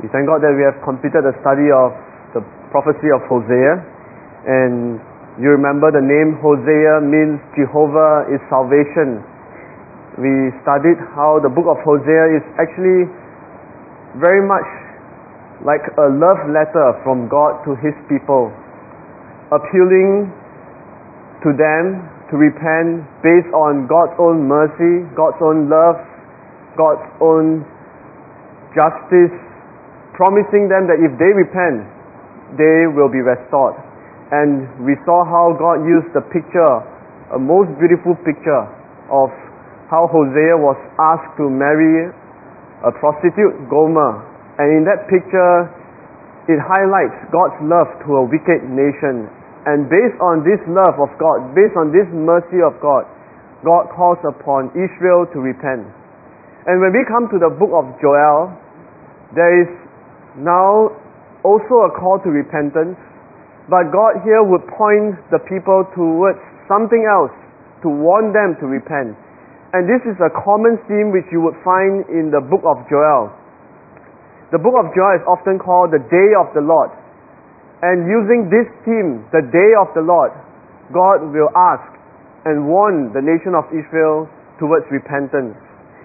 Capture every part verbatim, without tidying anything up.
We thank God that we have completed the study of the prophecy of Hosea, and you remember the name Hosea means Jehovah is salvation. We studied how the book of Hosea is actually very much like a love letter from God to His people, appealing to them to repent based on God's own mercy, God's own love, God's own justice, promising them that if they repent, they will be restored. And we saw how God used the picture, a most beautiful picture of how Hosea was asked to marry a prostitute, Gomer. And in that picture, it highlights God's love to a wicked nation. And based on this love of God, based on this mercy of God, God calls upon Israel to repent. And when we come to the book of Joel, there is now also a call to repentance, but God here would point the people towards something else to warn them to repent. And this is a common theme which you would find in the book of Joel. The book of Joel is often called the Day of the Lord. And using this theme, the Day of the Lord, God will ask and warn the nation of Israel towards repentance.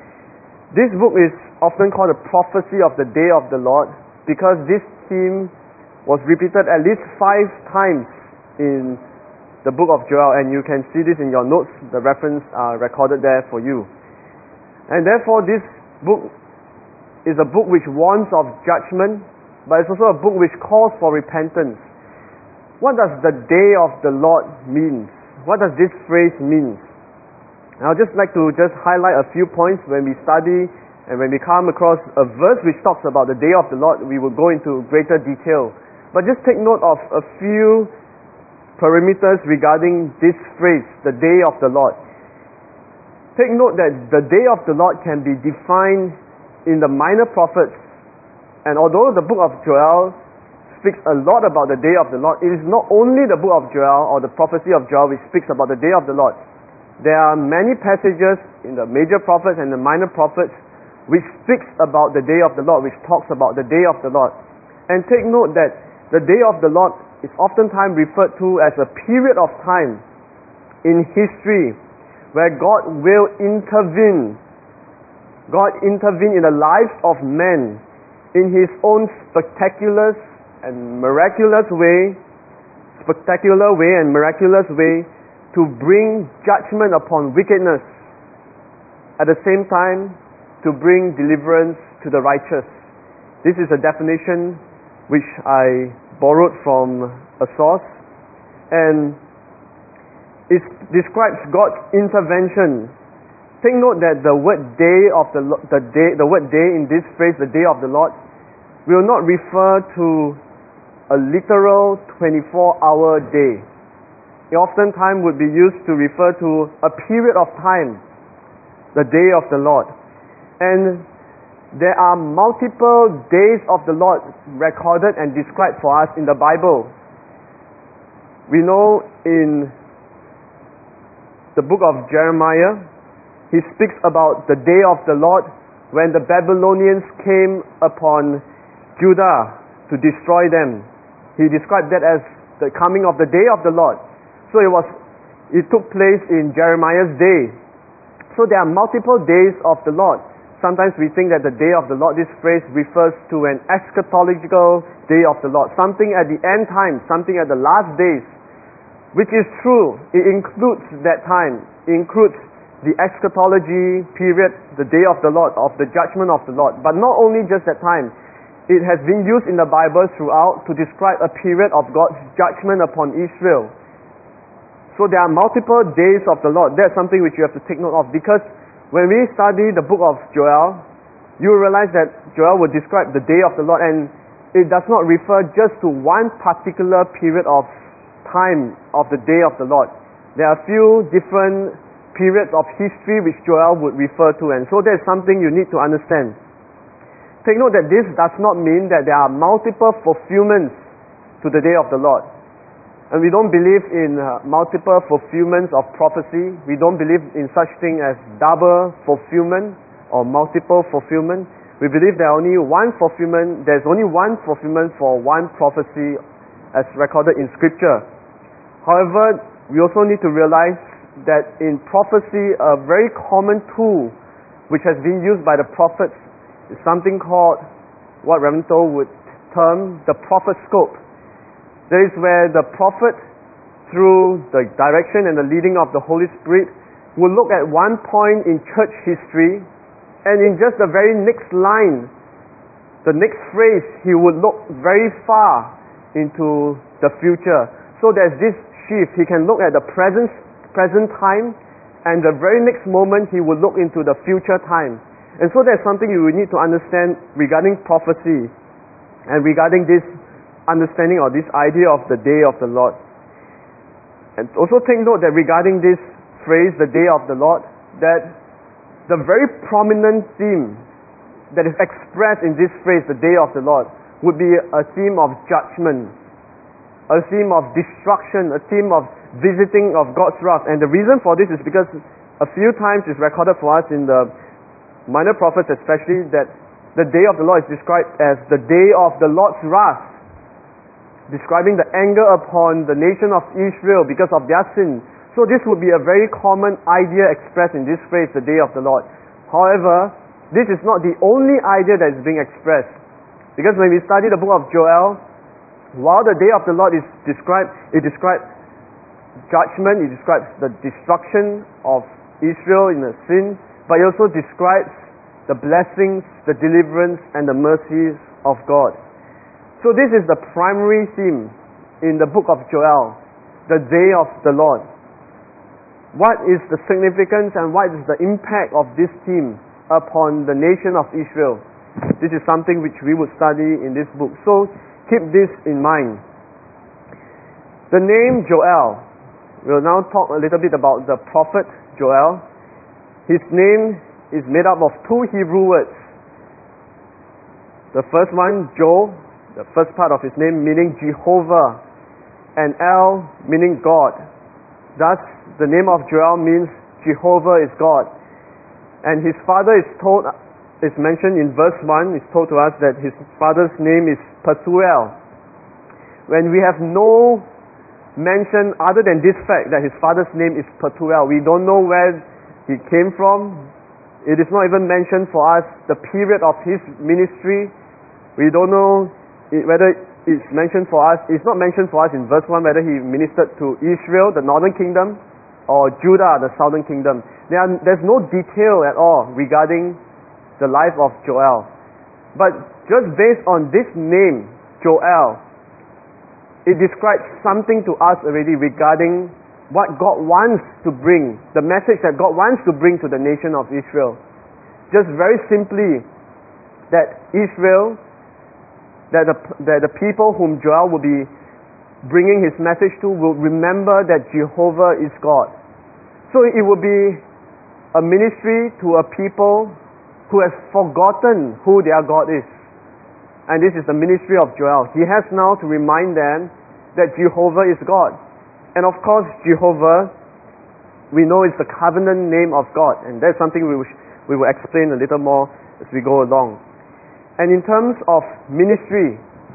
This book is often called a prophecy of the Day of the Lord because this theme was repeated at least five times in the book of Joel, and you can see this in your notes. The reference are recorded there for you. And therefore this book is a book which warns of judgment, but it's also a book which calls for repentance. What does the Day of the Lord mean? What does this phrase mean? I'd just like to just highlight a few points when we study and when we come across a verse which talks about the Day of the Lord, we will go into greater detail. But just take note of a few perimeters regarding this phrase, the Day of the Lord. Take note that the Day of the Lord can be defined in the minor prophets. And although the book of Joel speaks a lot about the Day of the Lord, it is not only the book of Joel or the prophecy of Joel which speaks about the Day of the Lord. There are many passages in the major prophets and the minor prophets which speaks about the Day of the Lord, which talks about the Day of the Lord. And take note that the Day of the Lord is oftentimes referred to as a period of time in history where God will intervene. God intervene in the lives of men in His own spectacular and miraculous way, spectacular way and miraculous way to bring judgment upon wickedness. At the same time, to bring deliverance to the righteous. This is a definition which I borrowed from a source, and it describes God's intervention. Take note that the word day of the the day the word day in this phrase, the Day of the Lord, will not refer to a literal twenty-four hour day. It oftentimes would be used to refer to a period of time, the Day of the Lord. And there are multiple days of the Lord recorded and described for us in the Bible. We know in the book of Jeremiah, he speaks about the day of the Lord when the Babylonians came upon Judah to destroy them. He described that as the coming of the day of the Lord. So it was, it took place in Jeremiah's day. So there are multiple days of the Lord. Sometimes we think that the Day of the Lord, this phrase refers to an eschatological day of the Lord, something at the end time, something at the last days, which is true. It includes that time. It includes the eschatology period, the Day of the Lord, of the judgment of the Lord. But not only just that time. It has been used in the Bible throughout to describe a period of God's judgment upon Israel. So there are multiple days of the Lord. That's something which you have to take note of, because when we study the book of Joel, you will realize that Joel will describe the day of the Lord, and it does not refer just to one particular period of time of the day of the Lord. There are a few different periods of history which Joel would refer to, and so there's something you need to understand. Take note that this does not mean that there are multiple fulfillments to the day of the Lord. And we don't believe in uh, multiple fulfillments of prophecy. We don't believe in such thing as double fulfillment or multiple fulfillment. We believe there are only one fulfillment, there's only one fulfillment for one prophecy as recorded in Scripture. However, we also need to realize that in prophecy, a very common tool which has been used by the prophets is something called what Reverend Toh would term the prophet scope. That is where the prophet, through the direction and the leading of the Holy Spirit, will look at one point in church history, and in just the very next line, the next phrase, he would look very far into the future. So there's this shift. He can look at the present present time, and the very next moment he will look into the future time. And so there's something you will need to understand regarding prophecy and regarding this understanding or this idea of the day of the Lord. And also take note that regarding this phrase, the day of the Lord, that the very prominent theme that is expressed in this phrase, the day of the Lord, would be a theme of judgment, a theme of destruction, a theme of visiting of God's wrath. And the reason for this is because a few times it's recorded for us in the minor prophets especially that the day of the Lord is described as the day of the Lord's wrath, describing the anger upon the nation of Israel because of their sin. So this would be a very common idea expressed in this phrase, the day of the Lord. However, this is not the only idea that is being expressed, because when we study the book of Joel, while the day of the Lord is described, it describes judgment, it describes the destruction of Israel in the sin, but it also describes the blessings, the deliverance, and the mercies of God. So this is the primary theme in the book of Joel, the day of the Lord. What is the significance and what is the impact of this theme upon the nation of Israel? This is something which we would study in this book. So keep this in mind. The name Joel, we'll now talk a little bit about the prophet Joel. His name is made up of two Hebrew words. The first one, Jo, the first part of his name meaning Jehovah, and El meaning God. Thus, the name of Joel means Jehovah is God. And his father is told, is mentioned in verse one, is told to us that his father's name is Pethuel. When we have no mention other than this fact that his father's name is Pethuel, we don't know where he came from. It is not even mentioned for us the period of his ministry. We don't know whether it's mentioned for us. It's not mentioned for us in verse one whether he ministered to Israel, the northern kingdom, or Judah, the southern kingdom. There are, there's no detail at all regarding the life of Joel. But just based on this name, Joel, it describes something to us already regarding what God wants to bring, the message that God wants to bring to the nation of Israel. Just very simply, that Israel, that the, that the people whom Joel will be bringing his message to will remember that Jehovah is God. So it will be a ministry to a people who has forgotten who their God is. And this is the ministry of Joel. He has now to remind them that Jehovah is God. And of course, Jehovah, we know is the covenant name of God. And that's something we will, we will explain a little more as we go along. And in terms of ministry,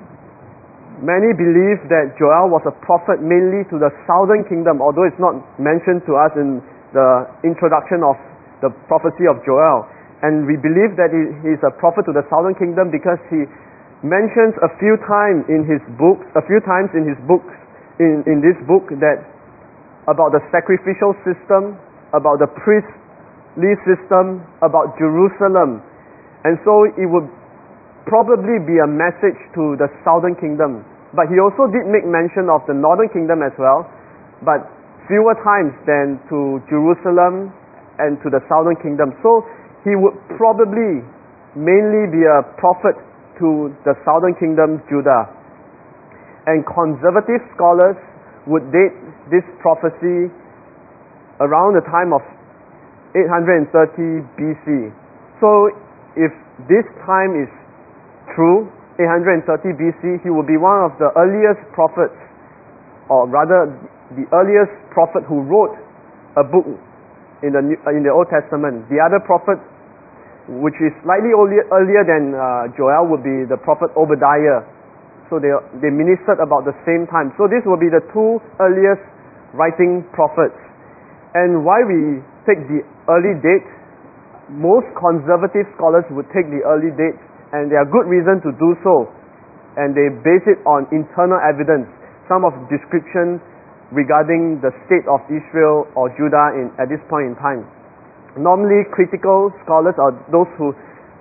many believe that Joel was a prophet mainly to the southern kingdom, although it's not mentioned to us in the introduction of the prophecy of Joel. And we believe that he, he's a prophet to the southern kingdom because he mentions a few times in his books, a few times in his books, in, in this book, that about the sacrificial system, about the priestly system, about Jerusalem. And so it would probably be a message to the southern kingdom. But he also did make mention of the northern kingdom as well, but fewer times than to Jerusalem and to the southern kingdom. So he would probably mainly be a prophet to the southern kingdom, Judah. And conservative scholars would date this prophecy around the time of eight hundred thirty B C. So if this time is true, eight hundred thirty B C, he will be one of the earliest prophets, or rather the earliest prophet who wrote a book in the New, in the Old Testament. The other prophet which is slightly earlier, earlier than uh, Joel, would be the prophet Obadiah. So they, they ministered about the same time. So this will be the two earliest writing prophets. And why we take the early date, most conservative scholars would take the early date, and there are good reason to do so. And they base it on internal evidence, some of the description regarding the state of Israel or Judah in, at this point in time. Normally, critical scholars or those who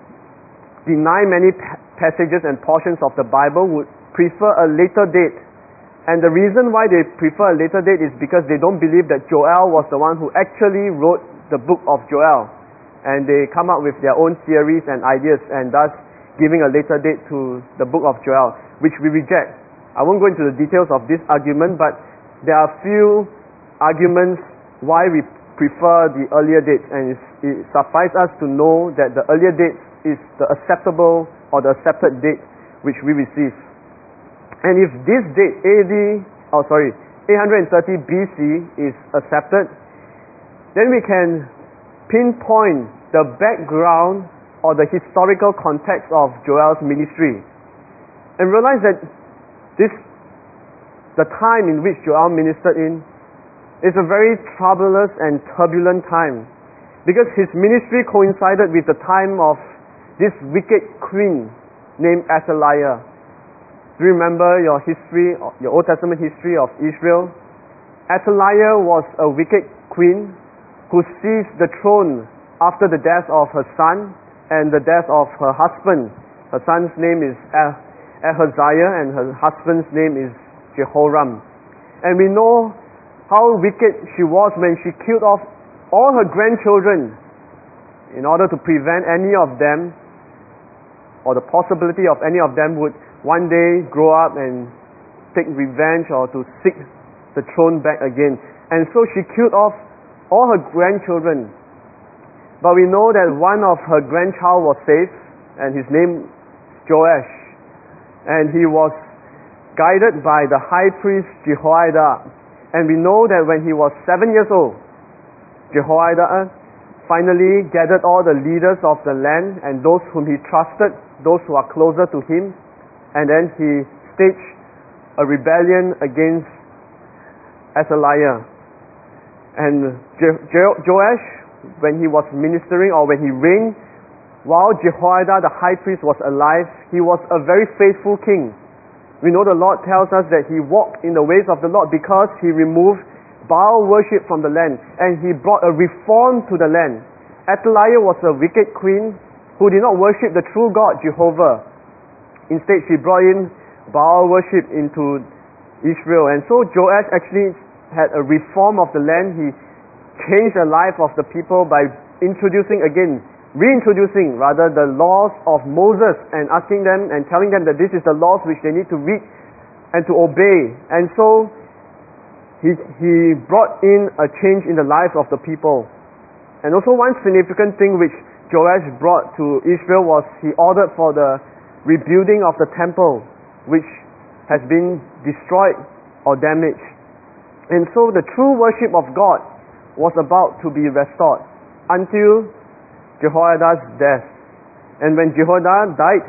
deny many passages and portions of the Bible would prefer a later date. And the reason why they prefer a later date is because they don't believe that Joel was the one who actually wrote the book of Joel. And they come up with their own theories and ideas, and thus giving a later date to the book of Joel, which we reject. I won't go into the details of this argument, but there are few arguments why we prefer the earlier dates, and it suffices us to know that the earlier date is the acceptable or the accepted date which we receive. And if this date A D, oh sorry, eight hundred thirty B C is accepted, then we can pinpoint the background or the historical context of Joel's ministry, and realize that this, the time in which Joel ministered in, is a very troublous and turbulent time, because his ministry coincided with the time of this wicked queen named Athaliah. Do you remember your history, your Old Testament history of Israel? Athaliah was a wicked queen who seized the throne after the death of her son and the death of her husband. Her son's name is Ahaziah and her husband's name is Jehoram. And we know how wicked she was when she killed off all her grandchildren in order to prevent any of them, or the possibility of any of them would one day grow up and take revenge or to seek the throne back again. And so she killed off all her grandchildren. But we know that one of her grandchild was saved, and his name Joash, and he was guided by the high priest Jehoiada. And we know that when he was seven years old, Jehoiada finally gathered all the leaders of the land and those whom he trusted, those who are closer to him, and then he staged a rebellion against Athaliah. And Je- Je- Joash, when he was ministering or when he reigned, while Jehoiada the high priest was alive, he was a very faithful king. We know the Lord tells us that he walked in the ways of the Lord because he removed Baal worship from the land, and he brought a reform to the land. Athaliah was a wicked queen who did not worship the true God, Jehovah. Instead, she brought in Baal worship into Israel. And so Joash actually had a reform of the land. He changed the life of the people by introducing again reintroducing rather the laws of Moses and asking them and telling them that this is the laws which they need to read and to obey. And so he, he brought in a change in the life of the people. And also one significant thing which Joash brought to Israel was he ordered for the rebuilding of the temple, which has been destroyed or damaged. And so the true worship of God was about to be restored until Jehoiada's death. And when Jehoiada died,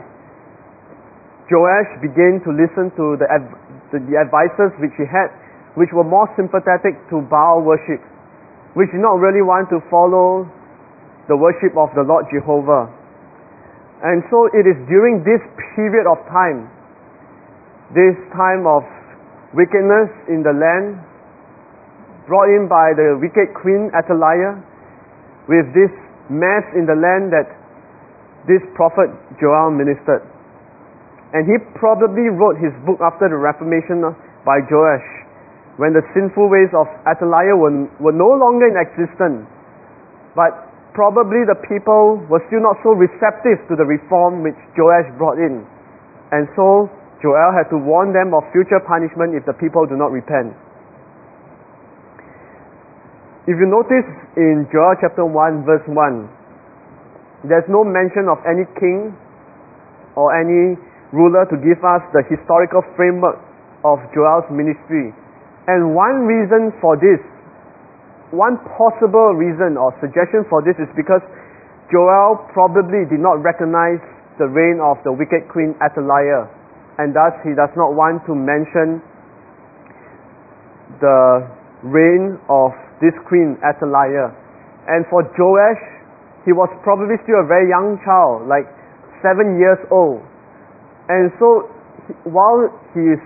Joash began to listen to the, the, the advisors which he had, which were more sympathetic to Baal worship, which did not really want to follow the worship of the Lord Jehovah. And so it is during this period of time, this time of wickedness in the land, brought in by the wicked queen Athaliah, with this mess in the land, that this prophet Joel ministered. And he probably wrote his book after the Reformation by Joash, when the sinful ways of Athaliah were, were no longer in existence. But probably the people were still not so receptive to the reform which Joash brought in. And so Joel had to warn them of future punishment if the people do not repent. If you notice in Joel chapter one verse one, there's no mention of any king or any ruler to give us the historical framework of Joel's ministry. And one reason for this, one possible reason or suggestion for this is because Joel probably did not recognize the reign of the wicked queen Athaliah, and thus he does not want to mention the reign of this queen Athaliah. And for Joash, he was probably still a very young child, like seven years old. And so while he is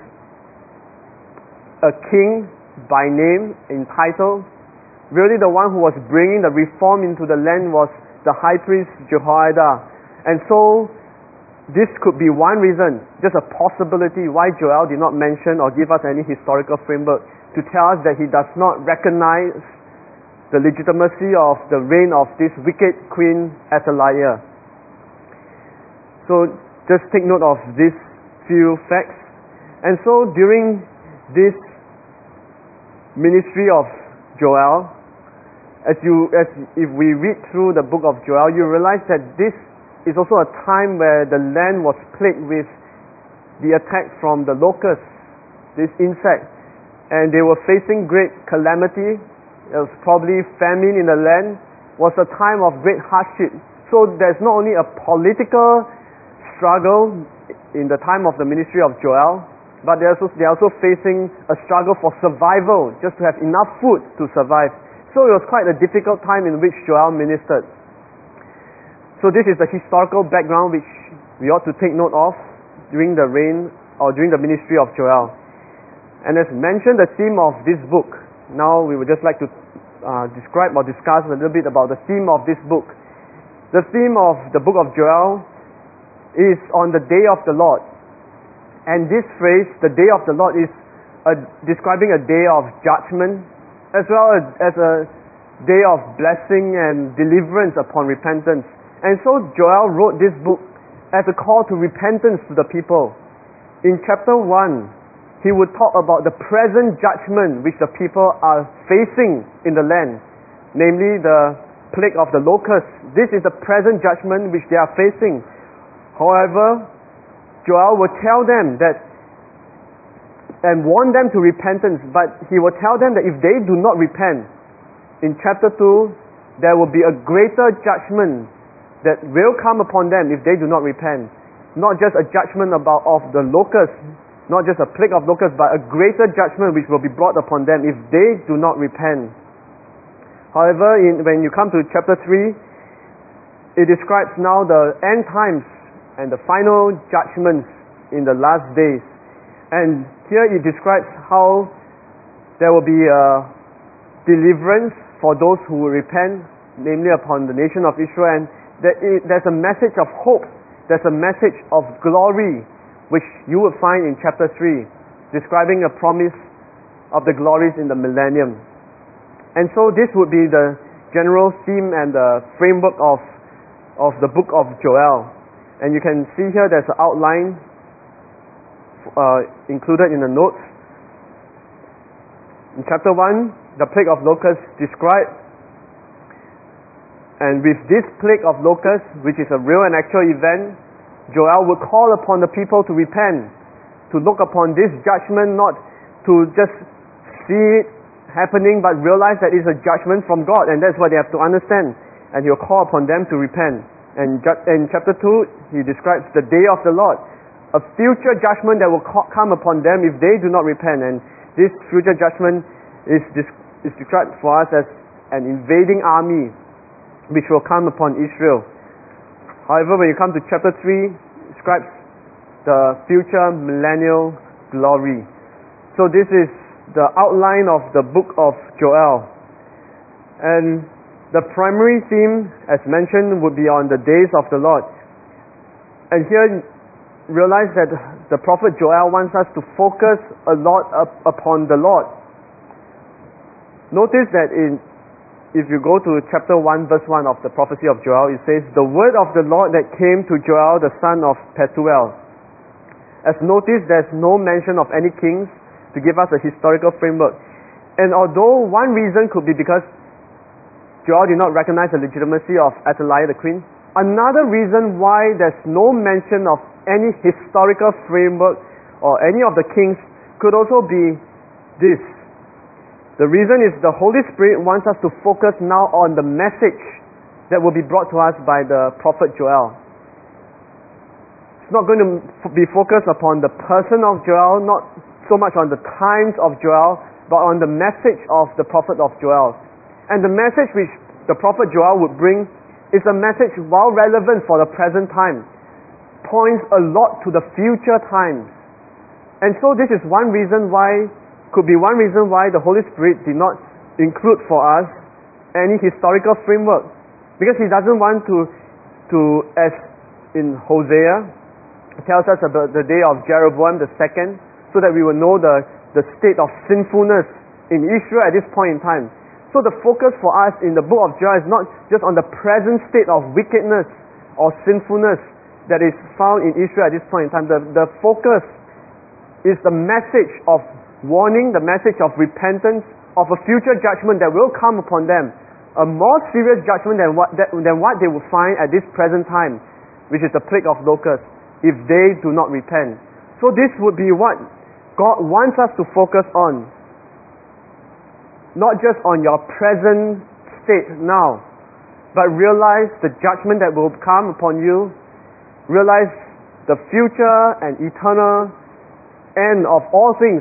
a king by name, in title, really the one who was bringing the reform into the land was the high priest Jehoiada. And so this could be one reason, just a possibility, why Joel did not mention or give us any historical framework to tell us that he does not recognize the legitimacy of the reign of this wicked queen Athaliah. So just take note of these few facts. And so during this ministry of Joel, as you as if we read through the book of Joel, you realize that this is also a time where the land was plagued with the attack from the locusts, this insect, and they were facing great calamity. It was probably famine in the land, was a time of great hardship. So there's not only a political struggle in the time of the ministry of Joel, but they're also, they're also facing a struggle for survival, just to have enough food to survive. So it was quite a difficult time in which Joel ministered. So this is the historical background which we ought to take note of during the reign or during the ministry of Joel. And as mentioned, the theme of this book, now we would just like to uh, describe or discuss a little bit about the theme of this book. The theme of the book of Joel is on the day of the Lord. And this phrase, the day of the Lord, is a, describing a day of judgment as well as, as a day of blessing and deliverance upon repentance. And so Joel wrote this book as a call to repentance to the people. In chapter one, he would talk about the present judgment which the people are facing in the land, namely the plague of the locusts. This is the present judgment which they are facing. However, Joel will tell them that and warn them to repentance, but he will tell them that if they do not repent, in chapter two, there will be a greater judgment that will come upon them if they do not repent. Not just a judgment about of the locusts, not just a plague of locusts, but a greater judgment which will be brought upon them if they do not repent. However, in, when you come to chapter three, it describes now the end times and the final judgments in the last days. And here it describes how there will be a deliverance for those who will repent, namely upon the nation of Israel. And that it, there's a message of hope, there's a message of glory, which you will find in chapter three, describing a promise of the glories in the millennium. And so this would be the general theme and the framework of, of the book of Joel. And you can see here there's an outline uh, included in the notes. In chapter one, the plague of locusts described. And with this plague of locusts, which is a real and actual event, Joel will call upon the people to repent, to look upon this judgment, not to just see it happening, but realize that it's a judgment from God, and that's what they have to understand. And he'll call upon them to repent. And in chapter two, he describes the day of the Lord, a future judgment that will come upon them if they do not repent. And this future judgment is, is described for us as an invading army which will come upon Israel. However, when you come to chapter three, it describes the future millennial glory. So this is the outline of the book of Joel. And the primary theme, as mentioned, would be on the days of the Lord. And here, realize that the prophet Joel wants us to focus a lot up upon the Lord. Notice that in if you go to chapter one, verse one of the prophecy of Joel, it says, "The word of the Lord that came to Joel, the son of Pethuel." As noticed, there's no mention of any kings to give us a historical framework. And although one reason could be because Joel did not recognize the legitimacy of Athaliah the queen, another reason why there's no mention of any historical framework or any of the kings could also be this. The reason is the Holy Spirit wants us to focus now on the message that will be brought to us by the prophet Joel. It's not going to be focused upon the person of Joel, not so much on the times of Joel, but on the message of the prophet of Joel. And the message which the prophet Joel would bring is a message, while relevant for the present time, points a lot to the future times. And so this is one reason why, could be one reason why the Holy Spirit did not include for us any historical framework. Because He doesn't want to, to as in Hosea, tells us about the day of Jeroboam the second, so that we will know the, the state of sinfulness in Israel at this point in time. So the focus for us in the book of Joel is not just on the present state of wickedness or sinfulness that is found in Israel at this point in time. The, the focus is the message of warning, the message of repentance, of a future judgment that will come upon them. A more serious judgment than what, that, than what they will find at this present time, which is the plague of locusts, if they do not repent. So this would be what God wants us to focus on. Not just on your present state now, but realize the judgment that will come upon you. Realize the future and eternal end of all things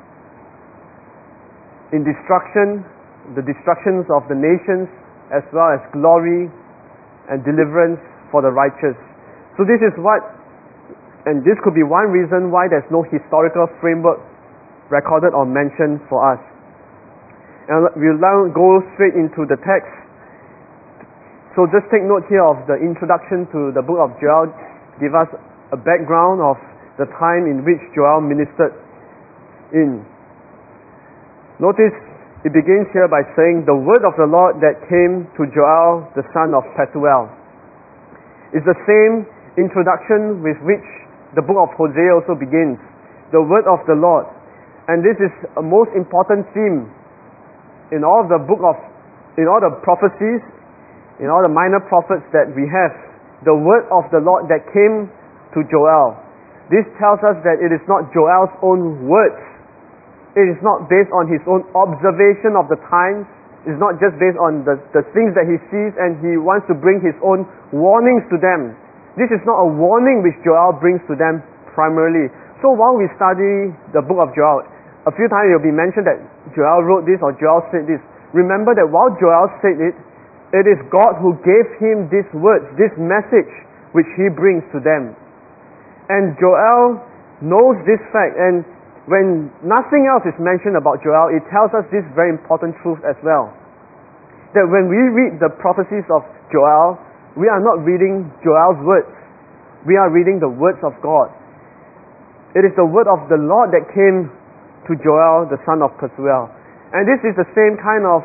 in destruction, the destructions of the nations, as well as glory and deliverance for the righteous. So this is what, and this could be one reason why there's no historical framework recorded or mentioned for us. And we'll now go straight into the text. So just take note here of the introduction to the book of Joel, give us a background of the time in which Joel ministered in. Notice it begins here by saying, the word of the Lord that came to Joel the son of Pethuel. It's the same introduction with which the book of Hosea also begins. The word of the Lord. And this is a most important theme in all the book of, in all the prophecies, in all the minor prophets that we have. The word of the Lord that came to Joel. This tells us that it is not Joel's own words. It is not based on his own observation of the times. It is not just based on the, the things that he sees and he wants to bring his own warnings to them. This is not a warning which Joel brings to them primarily. So while we study the book of Joel, a few times it will be mentioned that Joel wrote this or Joel said this. Remember that while Joel said it, it is God who gave him these words, this message which he brings to them. And Joel knows this fact, and when nothing else is mentioned about Joel, it tells us this very important truth as well. That when we read the prophecies of Joel, we are not reading Joel's words. We are reading the words of God. It is the word of the Lord that came to Joel, the son of Pethuel. And this is the same kind of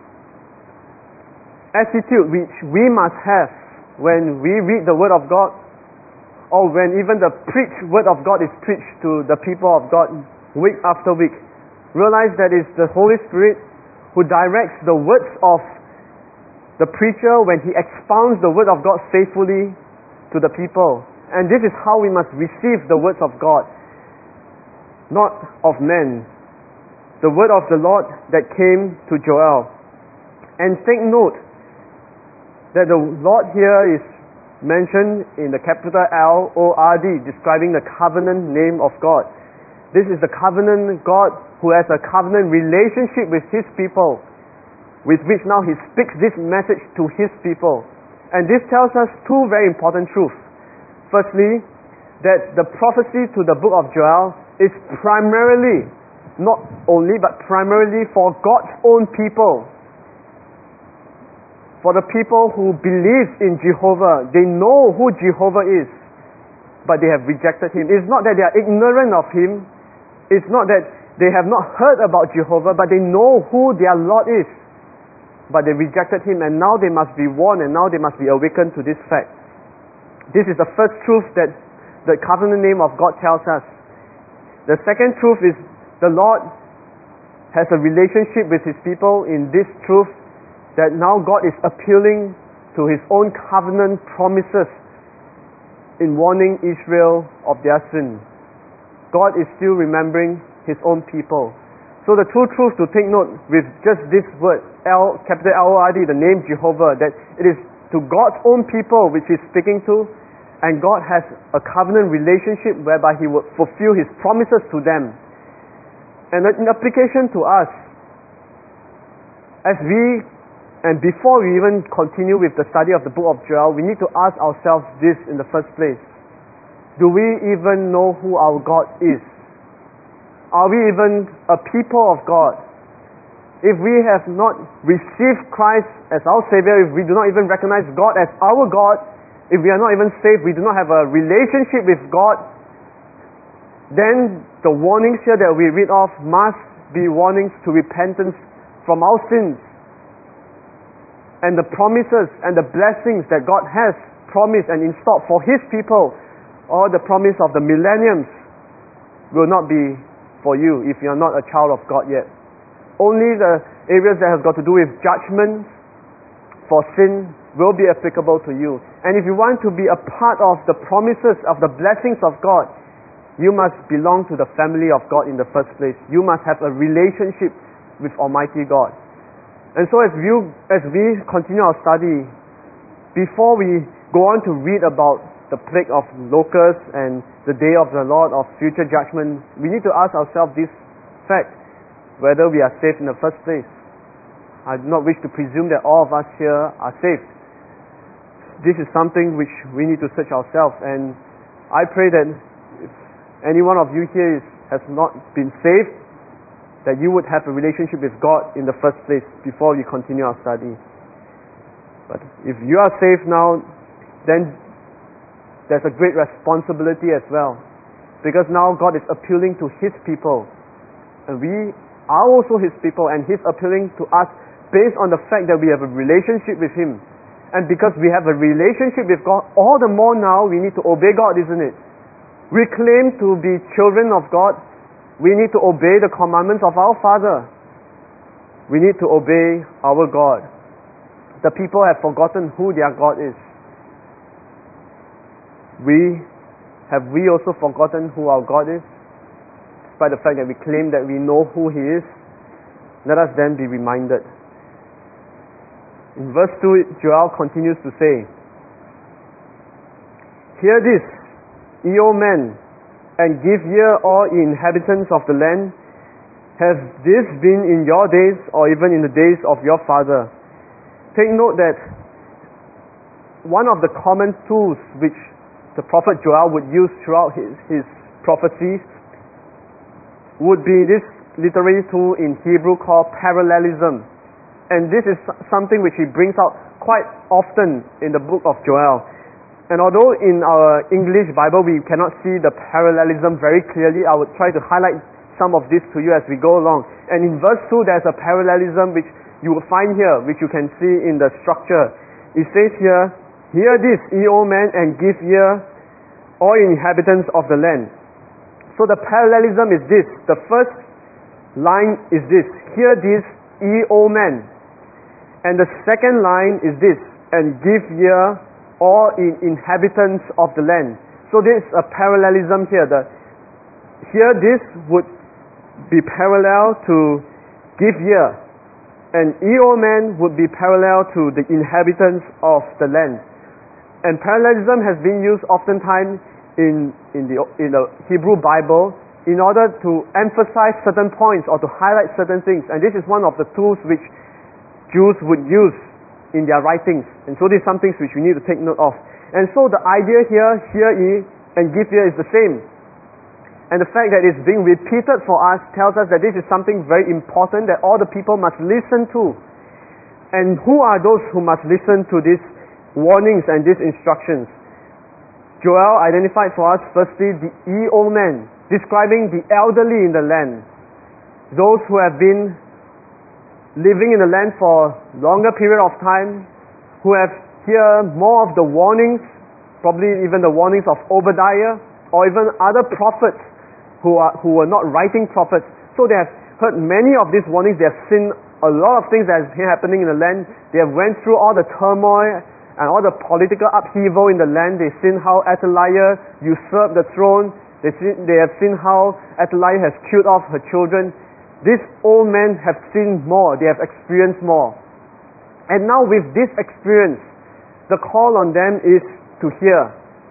attitude which we must have when we read the word of God, or when even the preached word of God is preached to the people of God week after week. Realize that it's the Holy Spirit who directs the words of the preacher when he expounds the word of God faithfully to the people. And this is how we must receive the words of God, not of men. The word of the Lord that came to Joel. And take note that the Lord here is mentioned in the capital L O R D, describing the covenant name of God. This is the covenant God who has a covenant relationship with His people, with which now He speaks this message to His people. And this tells us two very important truths. Firstly, that the prophecy to the book of Joel is primarily, not only, but primarily for God's own people. For the people who believe in Jehovah. They know who Jehovah is, but they have rejected Him. It's not that they are ignorant of Him. It's not that they have not heard about Jehovah, but they know who their Lord is. But they rejected Him, and now they must be warned, and now they must be awakened to this fact. This is the first truth that the covenant name of God tells us. The second truth is the Lord has a relationship with His people in this truth, that now God is appealing to His own covenant promises in warning Israel of their sin. God is still remembering His own people. So the two truths to take note with just this word, L, capital L O R D, the name Jehovah, that it is to God's own people which He's speaking to, and God has a covenant relationship whereby He will fulfill His promises to them. And in application to us, as we, and before we even continue with the study of the book of Joel, we need to ask ourselves this in the first place. Do we even know who our God is? Are we even a people of God? If we have not received Christ as our Savior, if we do not even recognize God as our God, if we are not even saved, we do not have a relationship with God, then the warnings here that we read of must be warnings to repentance from our sins. And the promises and the blessings that God has promised and installed for His people, or the promise of the millenniums, will not be for you if you are not a child of God yet. Only the areas that have got to do with judgment for sin will be applicable to you. And if you want to be a part of the promises of the blessings of God, you must belong to the family of God in the first place. You must have a relationship with Almighty God. And so as we, as we continue our study, before we go on to read about the plague of locusts and the day of the Lord of future judgment, we need to ask ourselves this fact, whether we are saved in the first place. I do not wish to presume that all of us here are saved. This is something which we need to search ourselves, and I pray that if any one of you here is, has not been saved, that you would have a relationship with God in the first place before we continue our study. But if you are saved now, then there's a great responsibility as well, because now God is appealing to His people, and we are also His people, and He's appealing to us based on the fact that we have a relationship with Him. And because we have a relationship with God, all the more now we need to obey God, isn't it? We claim to be children of God. We need to obey the commandments of our Father. We need to obey our God. The people have forgotten who their God is. We, have we also forgotten who our God is? Despite the fact that we claim that we know who He is, let us then be reminded. In verse two, Joel continues to say, "Hear this, ye O men, and give ear, all ye inhabitants of the land. Has this been in your days, or even in the days of your father?" Take note that one of the common tools which the prophet Joel would use throughout his, his prophecies would be this literary tool in Hebrew called parallelism. And this is something which he brings out quite often in the book of Joel. And although in our English Bible we cannot see the parallelism very clearly, I would try to highlight some of this to you as we go along. And in verse two there's a parallelism which you will find here, which you can see in the structure. It says here, "Hear this, ye O men, and give ear, all inhabitants of the land." So the parallelism is this. The first line is this, "Hear this, ye O men." And the second line is this, "And give ear, all in inhabitants of the land." So there is a parallelism here. The "hear this" would be parallel to "give ear," and "ye O men" would be parallel to the inhabitants of the land. And parallelism has been used oftentimes in in the in the Hebrew Bible in order to emphasize certain points or to highlight certain things. And this is one of the tools which Jews would use in their writings. And so these are some things which we need to take note of. And so the idea here, "hear ye" and "give ear" is the same. And the fact that it's being repeated for us tells us that this is something very important that all the people must listen to. And who are those who must listen to these warnings and these instructions? Joel identified for us firstly the ye O men, describing the elderly in the land, those who have been living in the land for a longer period of time, who have heard more of the warnings, probably even the warnings of Obadiah, or even other prophets who are who were not writing prophets. So they have heard many of these warnings. They have seen a lot of things that have been happening in the land. They have went through all the turmoil and all the political upheaval in the land. They've seen how Athaliah usurped the throne. They see, they have seen how Athaliah has killed off her children. These old men have seen more. They have experienced more. And now with this experience, the call on them is to hear.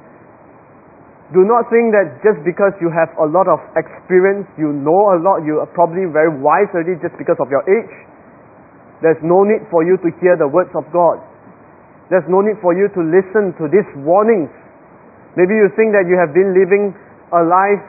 Do not think that just because you have a lot of experience, you know a lot, you are probably very wise already just because of your age, there's no need for you to hear the words of God. There's no need for you to listen to these warnings. Maybe you think that you have been living a life,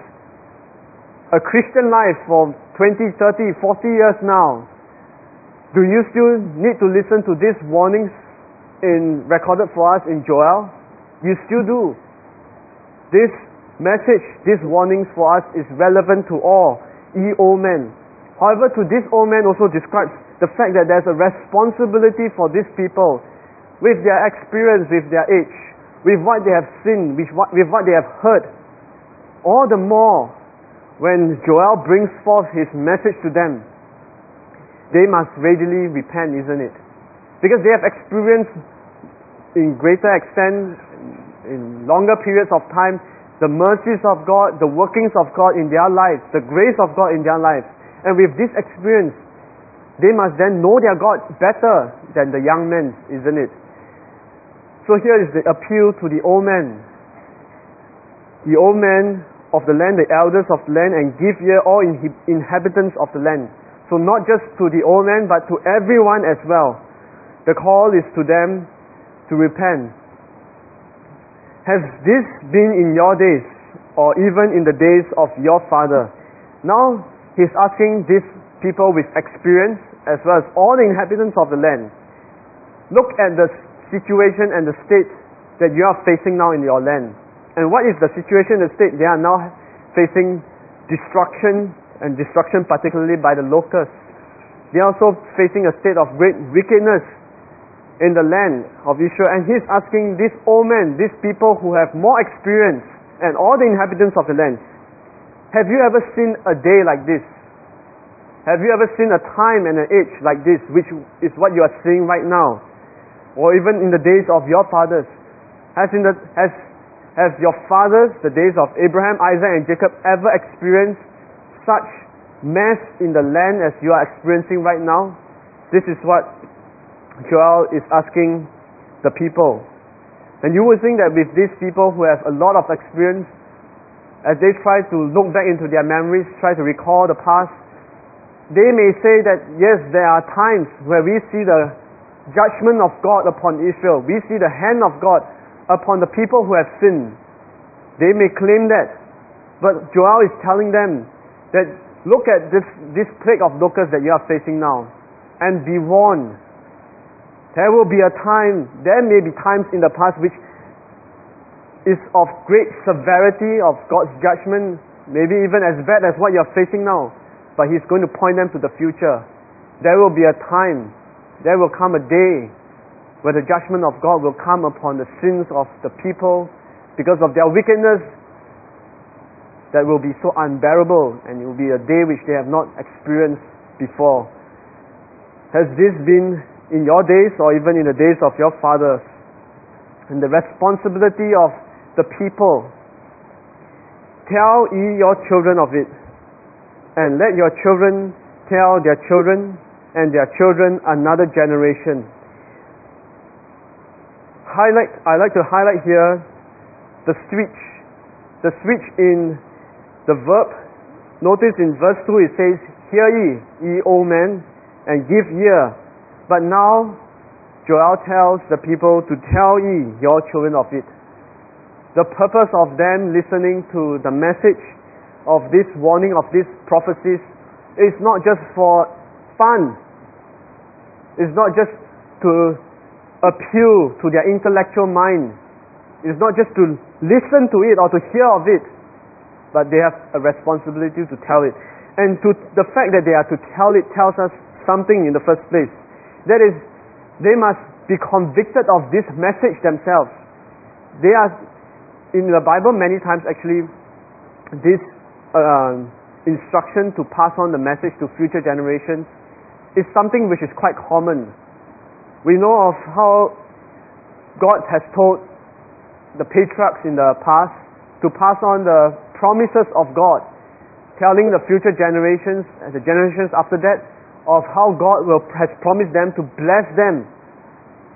a Christian life for twenty, thirty, forty years now. Do you still need to listen to these warnings in recorded for us in Joel? You still do. This message, these warnings for us is relevant to all, ye old men. However, to this old man also describes the fact that there's a responsibility for these people with their experience, with their age, with what they have seen, with what, with what they have heard. All the more when Joel brings forth his message to them, they must readily repent, isn't it? Because they have experienced in greater extent, in longer periods of time, the mercies of God, the workings of God in their lives, the grace of God in their lives. And with this experience, they must then know their God better than the young men, isn't it? So here is the appeal to the old men. The old men of the land, the elders of the land, and give ear all inhabitants of the land. So not just to the old men, but to everyone as well. The call is to them to repent. Has this been in your days, or even in the days of your father? Now he's asking these people with experience, as well as all the inhabitants of the land, look at the situation and the state that you are facing now in your land. And what is the situation, the state? They are now facing destruction, and destruction particularly by the locusts. They are also facing a state of great wickedness in the land of Israel. And he's asking these old men, these people who have more experience, and all the inhabitants of the land, have you ever seen a day like this? Have you ever seen a time and an age like this, which is what you are seeing right now? Or even in the days of your fathers? Has, in the, has, has your fathers, the days of Abraham, Isaac, and Jacob, ever experienced such mess in the land as you are experiencing right now? This is what Joel is asking the people. And you would think that with these people who have a lot of experience, as they try to look back into their memories, try to recall the past, they may say that yes, there are times where we see the judgment of God upon Israel. We see the hand of God upon the people who have sinned. They may claim that. But Joel is telling them that look at this, this plague of locusts that you are facing now, and be warned. There will be a time, there may be times in the past which is of great severity of God's judgment, maybe even as bad as what you are facing now. But He's going to point them to the future. There will be a time, there will come a day where the judgment of God will come upon the sins of the people because of their wickedness, that will be so unbearable, and it will be a day which they have not experienced before. Has this been in your days, or even in the days of your fathers? And the responsibility of the people: tell ye your children of it, and let your children tell their children, and their children another generation. Highlight, I like to highlight here the switch, the switch in the verb. Notice in verse two it says, "Hear ye, ye old men, and give ear." But now Joel tells the people to tell ye your children of it. The purpose of them listening to the message of this warning, of these prophecies, is not just for fun. It's not just to appeal to their intellectual mind. It's not just to listen to it or to hear of it, but they have a responsibility to tell it. And to the fact that they are to tell it tells us something in the first place. That is, they must be convicted of this message themselves. They are, in the Bible many times actually, this uh, instruction to pass on the message to future generations is something which is quite common. We know of how God has told the patriarchs in the past to pass on the promises of God, telling the future generations and the generations after that of how God will, has promised them to bless them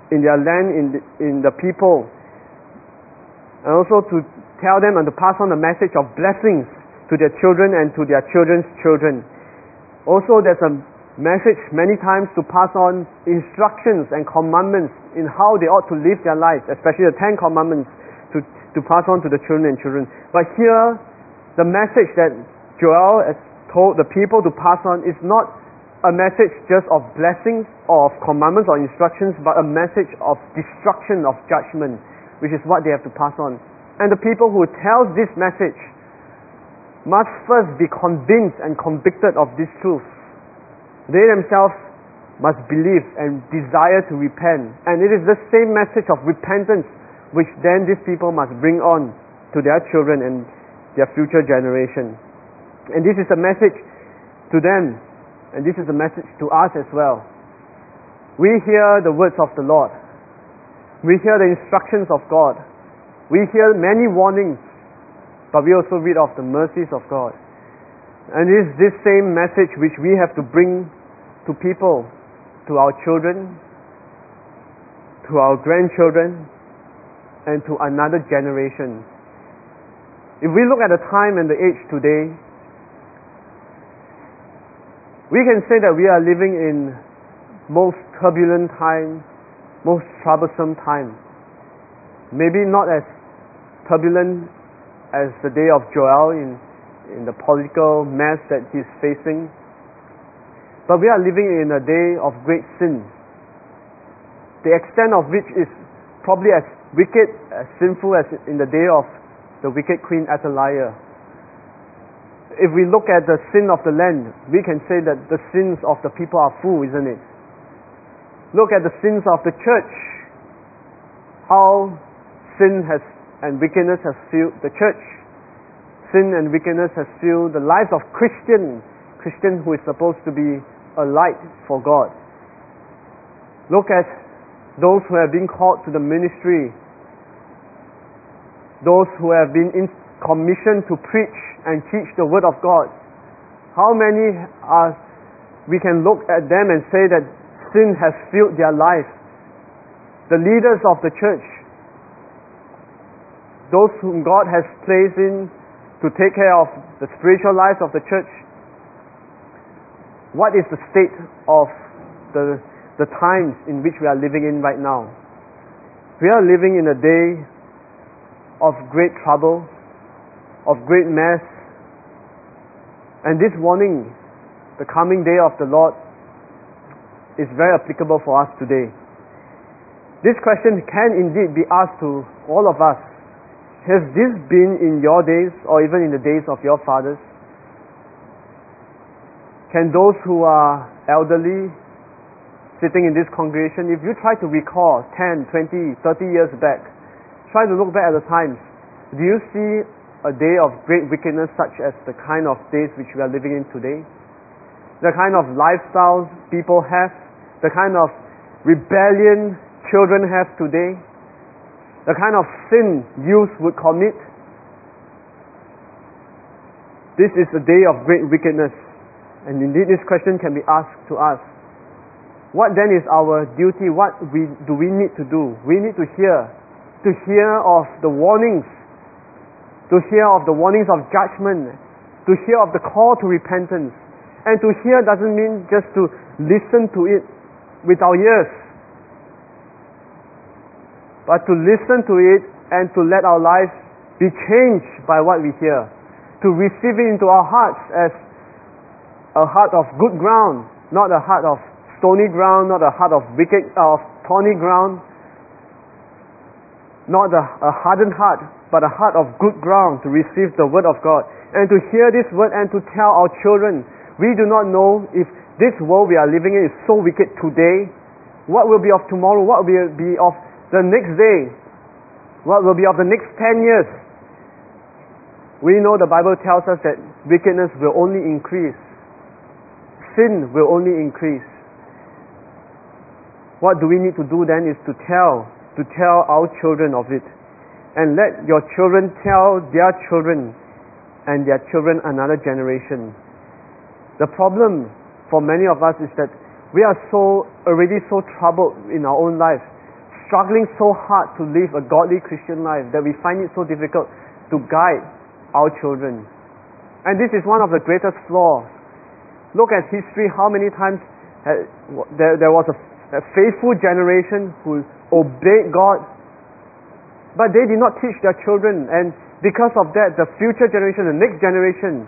in their land, in the, in the people, and also to tell them and to pass on the message of blessings to their children and to their children's children. Also, there's a message many times to pass on instructions and commandments in how they ought to live their lives, especially the Ten Commandments, to, to pass on to the children and children. But here, the message that Joel has told the people to pass on is not a message just of blessings or of commandments or instructions, but a message of destruction, of judgment, which is what they have to pass on. And the people who tells this message must first be convinced and convicted of this truth. They themselves must believe and desire to repent. And it is the same message of repentance which then these people must bring on to their children and their future generation. And this is a message to them, and this is a message to us as well. We hear the words of the Lord. We hear the instructions of God. We hear many warnings, but we also read of the mercies of God. And it is this same message which we have to bring to people, to our children, to our grandchildren, and to another generation. If we look at the time and the age today, we can say that we are living in most turbulent times, most troublesome times. Maybe not as turbulent as the day of Joel in, in the political mess that he's facing, but we are living in a day of great sin, the extent of which is probably as wicked, as sinful as in the day of the wicked Queen Athaliah. If we look at the sin of the land, we can say that the sins of the people are full, isn't it? Look at the sins of the church, how sin has and wickedness has filled the church. Sin and wickedness has filled the lives of Christians, Christian who is supposed to be a light for God. Look at those who have been called to the ministry, those who have been in commissioned to preach and teach the Word of God. How many are, we can look at them and say that sin has filled their life. The leaders of the church, those whom God has placed in to take care of the spiritual lives of the church. What is the state of the, the times in which we are living in right now? We are living in a day of great trouble, of great mess, and this warning, the coming day of the Lord, is very applicable for us today. This question can indeed be asked to all of us. Has this been in your days or even in the days of your fathers? Can those who are elderly sitting in this congregation, if you try to recall ten, twenty, thirty years back, try to look back at the times, do you see a day of great wickedness such as the kind of days which we are living in today? The kind of lifestyles people have, the kind of rebellion children have today, the kind of sin youth would commit. This is a day of great wickedness, and indeed this question can be asked to us. What then is our duty? What we, do we need to do? We need to hear, to hear of the warnings, to hear of the warnings of judgment, to hear of the call to repentance. And to hear doesn't mean just to listen to it with our ears, but to listen to it and to let our lives be changed by what we hear, to receive it into our hearts as a heart of good ground, not a heart of stony ground, not a heart of wicked, of thorny ground, not a, a hardened heart, but a heart of good ground to receive the Word of God and to hear this Word and to tell our children. We do not know if this world we are living in is so wicked today. What will be of tomorrow? What will be of the next day? What will be of the next ten years? We know the Bible tells us that wickedness will only increase. Sin will only increase. What do we need to do then is to tell, to tell our children of it. And let your children tell their children and their children another generation. The problem for many of us is that we are so already so troubled in our own lives. struggling so hard to live a godly Christian life that we find it so difficult to guide our children. And this is one of the greatest flaws. Look at history, how many times uh, there, there was a, a faithful generation who obeyed God, but they did not teach their children, and because of that, the future generation, the next generation,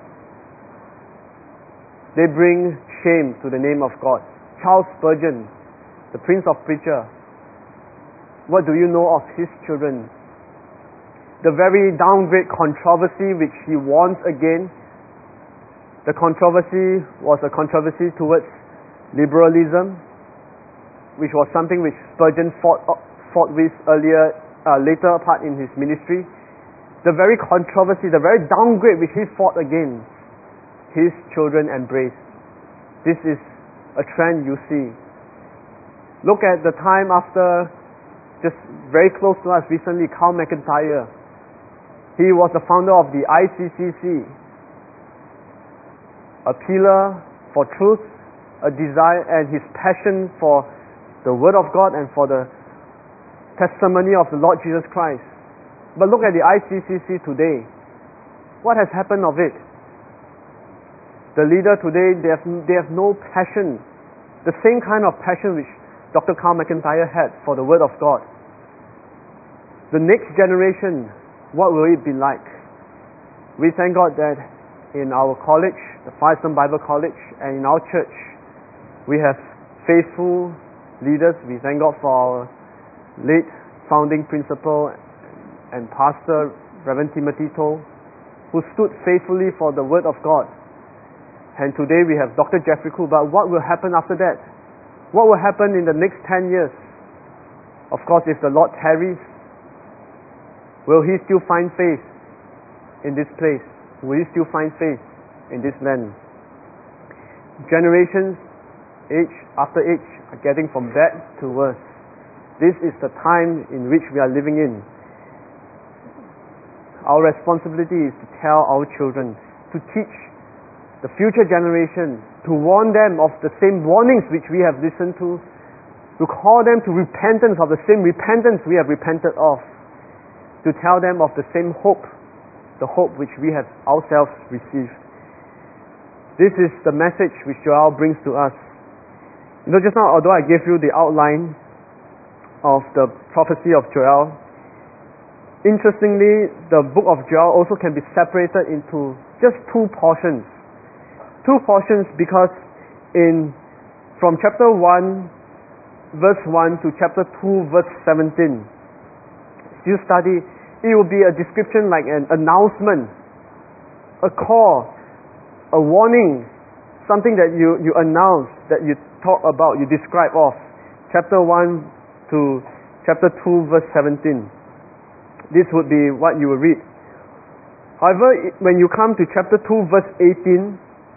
they bring shame to the name of God. Charles Spurgeon, the Prince of Preacher, what do you know of his children? The very downgrade controversy which he warns against, the controversy was a controversy towards liberalism, which was something which Spurgeon fought, fought with earlier, uh, later part in his ministry. The very controversy, the very downgrade which he fought against, his children embraced. This is a trend you see. Look at the time after, just very close to us recently, Carl McIntyre. He was the founder of the I C C C, a pillar for truth, a desire, and his passion for the Word of God and for the testimony of the Lord Jesus Christ. But look at the I C C C today. What has happened of it? The leader today, they have, they have no passion, the same kind of passion which Doctor Carl McIntyre had for the Word of God. The next generation, what will it be like? We thank God that in our college, the Firestone Bible College, and in our church, we have faithful leaders. We thank God for our late founding principal and pastor, Reverend Timothy Toh, who stood faithfully for the Word of God. And today we have Doctor Jeffrey Koo. But what will happen after that? What will happen in the next ten years? Of course, if the Lord tarries, will He still find faith in this place? Will He still find faith in this land? Generations, age after age, are getting from bad to worse. This is the time in which we are living in. Our responsibility is to tell our children, to teach the future generation, to warn them of the same warnings which we have listened to, to call them to repentance of the same repentance we have repented of, to tell them of the same hope, the hope which we have ourselves received. This is the message which Joel brings to us. You know, just now, although I gave you the outline of the prophecy of Joel, interestingly, the book of Joel also can be separated into just two portions. Two portions because in from chapter one verse one to chapter two verse seventeen, if you study, it will be a description like an announcement, a call, a warning, something that you, you announce, that you talk about, you describe of. Chapter one to chapter two verse seventeen. This would be what you will read. However, when you come to chapter two verse eighteen,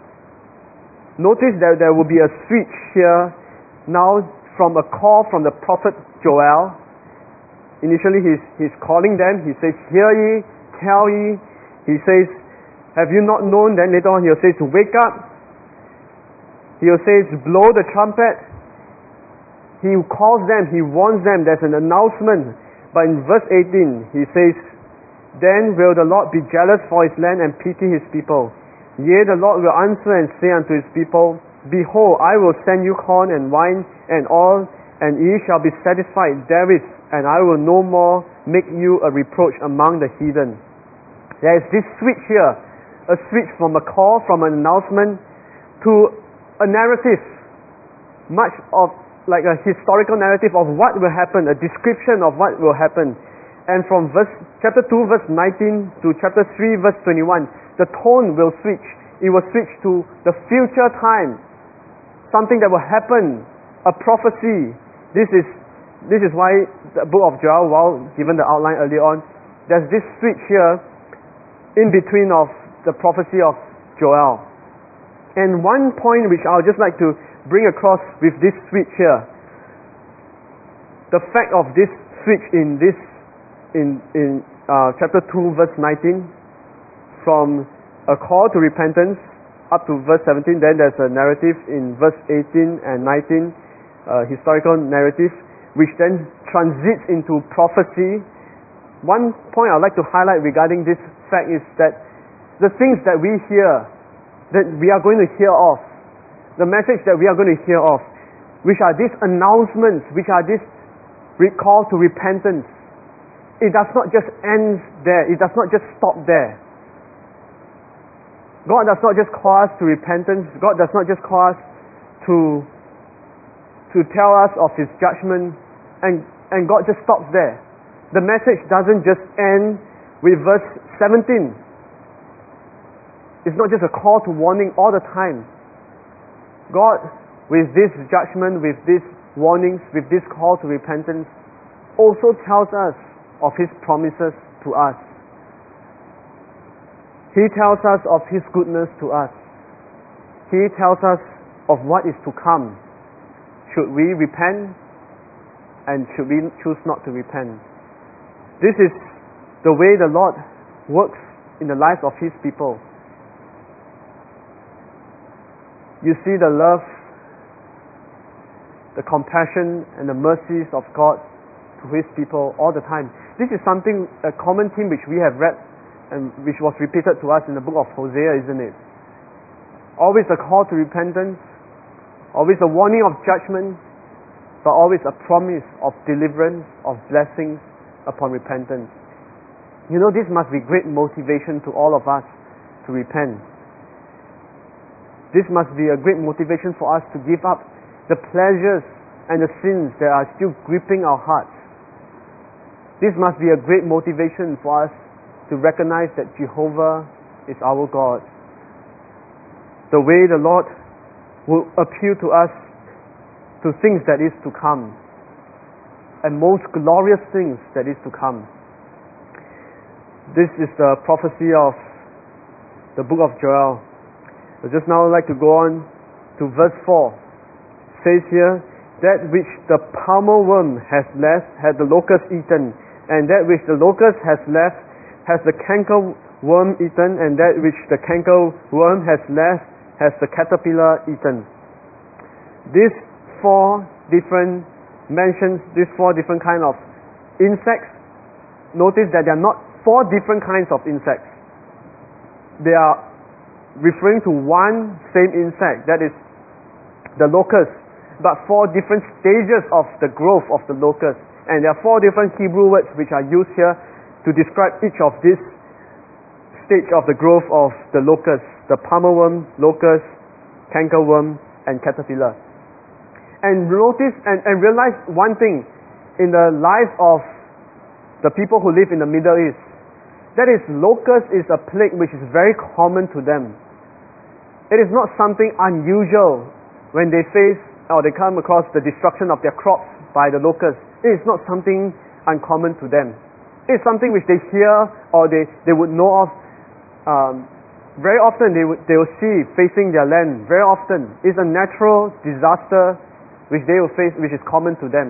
notice that there will be a switch here now from a call from the prophet Joel. Initially he's, he's calling them. He says, "Hear ye, tell ye." He says, "Have you not known?" Then later on he'll say, "To wake up." He'll say, "Blow the trumpet." He calls them, he warns them, there's an announcement. But in verse eighteen he says, "Then will the Lord be jealous for His land and pity His people. Yea, the Lord will answer and say unto His people, Behold, I will send you corn and wine and oil, and ye shall be satisfied therewith, and I will no more make you a reproach among the heathen." There is this switch here, a switch from a call, from an announcement, to a narrative, much of like a historical narrative of what will happen, a description of what will happen. And from verse chapter two verse nineteen to chapter three verse twenty-one, the tone will switch. It will switch to the future time, something that will happen, a prophecy. This is this is why the book of Joel, while given the outline earlier on, there's this switch here in between of the prophecy of Joel. And one point which I would just like to bring across with this switch here, the fact of this switch in this in in uh, chapter two verse nineteen, from a call to repentance up to verse seventeen. Then there's a narrative in verse eighteen and nineteen, uh, historical narrative. which then transits into prophecy. One point I'd like to highlight regarding this fact is that the things that we hear, that we are going to hear of, the message that we are going to hear of, which are these announcements, which are this call to repentance, it does not just end there. It does not just stop there. God does not just call us to repentance. God does not just call us to to tell us of His judgment, and, and God just stops there. The message doesn't just end with verse seventeen. It's not just a call to warning all the time. God, with this judgment, with these warnings, with this call to repentance, also tells us of His promises to us. He tells us of His goodness to us. He tells us of what is to come. Should we repent, and should we choose not to repent? This is the way the Lord works in the lives of His people. You see the love, the compassion, and the mercies of God to His people all the time. This is something, a common theme which we have read and which was repeated to us in the book of Hosea, isn't it? Always a call to repentance, always a warning of judgment, but always a promise of deliverance, of blessings upon repentance. You know, this must be great motivation to all of us to repent. This must be a great motivation for us to give up the pleasures and the sins that are still gripping our hearts. This must be a great motivation for us to recognize that Jehovah is our God. The way the Lord will appeal to us to things that is to come, and most glorious things that is to come. This is the prophecy of the book of Joel. I just now like to go on to verse four. It says here, that which the palmer worm has left had the locust eaten, and that which the locust has left has the canker worm eaten, and that which the canker worm has left has the caterpillar eaten. These four different mentions, these four different kind of insects, notice that they are not four different kinds of insects. They are referring to one same insect, that is the locust, but four different stages of the growth of the locust. And there are four different Hebrew words which are used here to describe each of this stage of the growth of the locust: the palmer worm, locust, cankerworm, and caterpillar. And notice and, and realize one thing in the life of the people who live in the Middle East. That is, locust is a plague which is very common to them. It is not something unusual when they face or they come across the destruction of their crops by the locust. It is not something uncommon to them. It is something which they hear or they, they would know of. Um, very often they would, they will see facing their land. Very often it's a natural disaster which they will face, which is common to them.